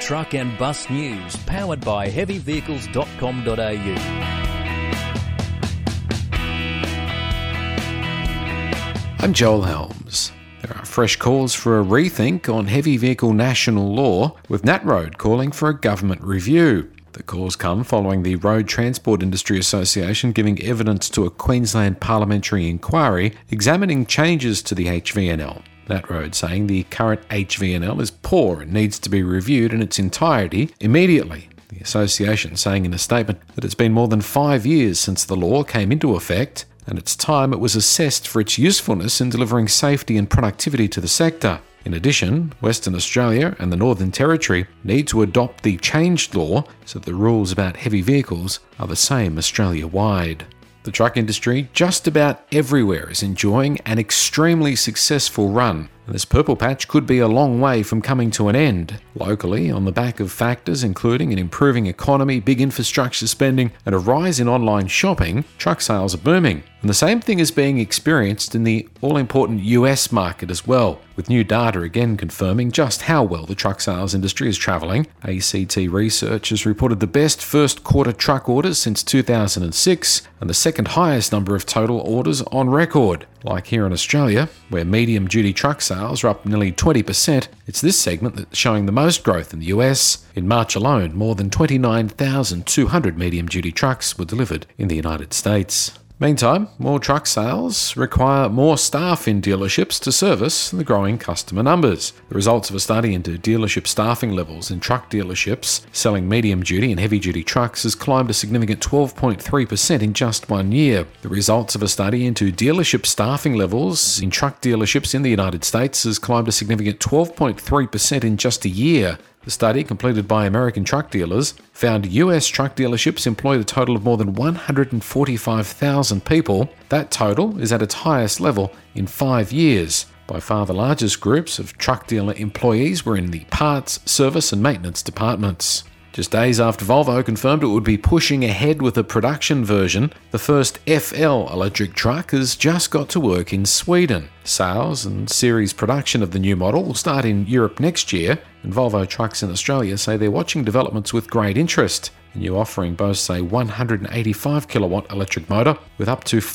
truck and bus news, powered by heavyvehicles.com.au. I'm Joel Helms. There are fresh calls for a rethink on heavy vehicle national law, with NatRoad calling for a government review. The calls come following the Road Transport Industry Association giving evidence to a Queensland parliamentary inquiry examining changes to the HVNL. NatRoad saying the current HVNL is poor and needs to be reviewed in its entirety immediately. The association saying in a statement that it's been more than 5 years since the law came into effect, and it's time it was assessed for its usefulness in delivering safety and productivity to the sector. In addition, Western Australia and the Northern Territory need to adopt the changed law so that the rules about heavy vehicles are the same Australia-wide. The truck industry just about everywhere is enjoying an extremely successful run, and this purple patch could be a long way from coming to an end. Locally, on the back of factors including an improving economy, big infrastructure spending, and a rise in online shopping, truck sales are booming. And the same thing is being experienced in the all-important US market as well, with new data again confirming just how well the truck sales industry is travelling. ACT Research has reported the best first quarter truck orders since 2006 and the second highest number of total orders on record. Like here in Australia, where medium-duty truck sales are up nearly 20%, it's this segment that's showing the most growth in the US. In March alone, more than 29,200 medium-duty trucks were delivered in the United States. Meantime, more truck sales require more staff in dealerships to service the growing customer numbers. The results of a study into dealership staffing levels in truck dealerships selling medium-duty and heavy-duty trucks has climbed a significant 12.3% in just 1 year. The results of a study into dealership staffing levels in truck dealerships in the United States has climbed a significant 12.3% in just a year. The study, completed by American truck dealers, found US truck dealerships employed a total of more than 145,000 people. That total is at its highest level in 5 years. By far the largest groups of truck dealer employees were in the parts, service and maintenance departments. Just days after Volvo confirmed it would be pushing ahead with a production version, the first FL electric truck has just got to work in Sweden. Sales and series production of the new model will start in Europe next year, and Volvo Trucks in Australia say they're watching developments with great interest. The new offering boasts a 185 kilowatt electric motor with up to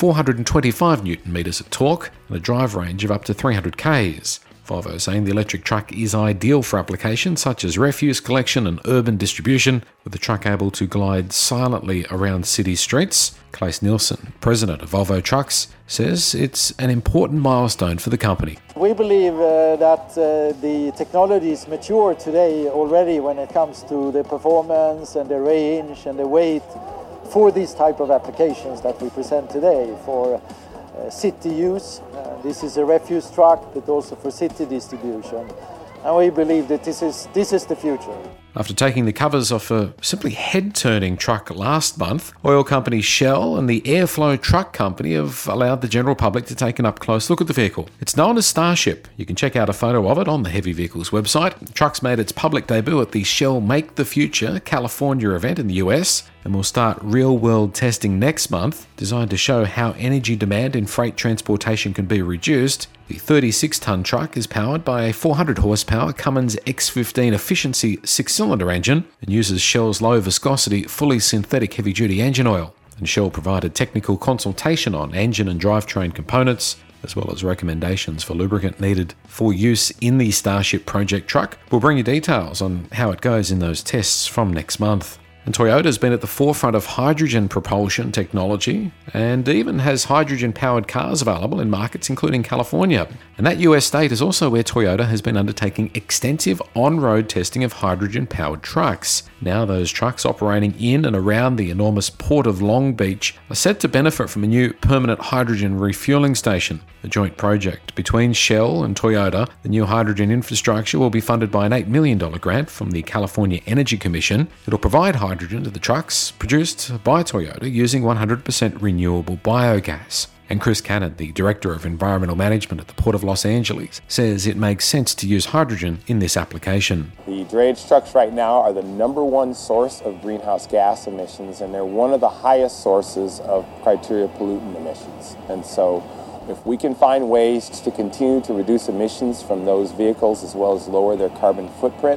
425 newton meters of torque and a drive range of up to 300 k's. Volvo saying the electric truck is ideal for applications such as refuse collection and urban distribution, with the truck able to glide silently around city streets. Claes Nielsen, president of Volvo Trucks, says it's an important milestone for the company. We believe that the technology is mature today already when it comes to the performance and the range and the weight for these type of applications that we present today for city use. This is a refuse truck, but also for city distribution. And we believe that this is the future. After taking the covers off a simply head-turning truck last month, oil company Shell and the Airflow Truck Company have allowed the general public to take an up-close look at the vehicle. It's known as Starship. You can check out a photo of it on the Heavy Vehicles website. The truck's made its public debut at the Shell Make the Future California event in the US and will start real-world testing next month, designed to show how energy demand in freight transportation can be reduced. The 36-ton truck is powered by a 400-horsepower Cummins X15 efficiency 6-cylinder engine and uses Shell's low-viscosity, fully synthetic heavy-duty engine oil. And Shell provided technical consultation on engine and drivetrain components, as well as recommendations for lubricant needed for use in the Starship project truck. We'll bring you details on how it goes in those tests from next month. And Toyota has been at the forefront of hydrogen propulsion technology and even has hydrogen-powered cars available in markets including California. And that US state is also where Toyota has been undertaking extensive on-road testing of hydrogen-powered trucks. Now those trucks operating in and around the enormous port of Long Beach are set to benefit from a new permanent hydrogen refueling station. A joint project between Shell and Toyota, the new hydrogen infrastructure will be funded by an $8 million grant from the California Energy Commission. It'll provide hydrogen to the trucks produced by Toyota using 100% renewable biogas. And Chris Cannon, the Director of Environmental Management at the Port of Los Angeles, says it makes sense to use hydrogen in this application. The drayage trucks right now are the number one source of greenhouse gas emissions, and they're one of the highest sources of criteria pollutant emissions. And so if we can find ways to continue to reduce emissions from those vehicles as well as lower their carbon footprint,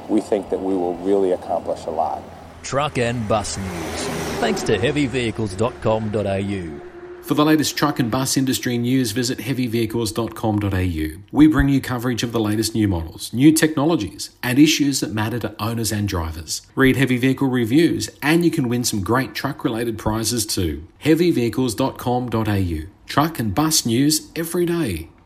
we think that we will really accomplish a lot. Truck and bus news. Thanks to heavyvehicles.com.au. For the latest truck and bus industry news, visit heavyvehicles.com.au. We bring you coverage of the latest new models, new technologies, and issues that matter to owners and drivers. Read heavy vehicle reviews, and you can win some great truck-related prizes too. heavyvehicles.com.au. Truck and bus news every day.